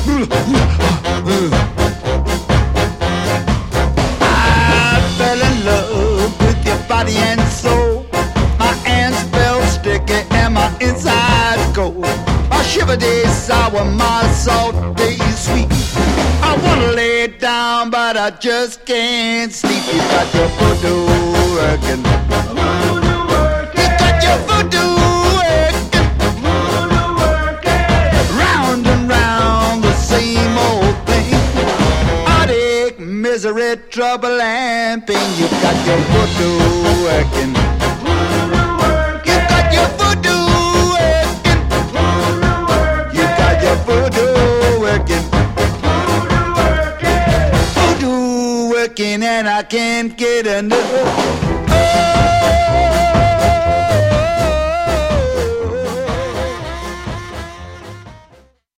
I fell in love with your body and soul. My hands felt sticky and my insides cold. My shiver days sour, my salt days sweet. I wanna lay down, but I just can't sleep. You got your voodoo working. You got your voodoo working. Round and round the same old thing. Heartache, misery, trouble and pain. You got your voodoo working. You got your voodoo working. You got your voodoo working. Voodoo working and I can't get enough.